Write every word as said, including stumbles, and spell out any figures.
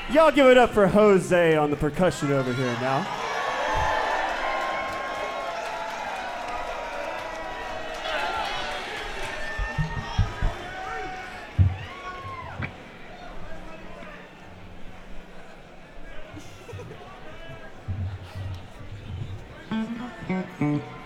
Y'all give it up for Jose on the percussion over here now. Mm-hmm.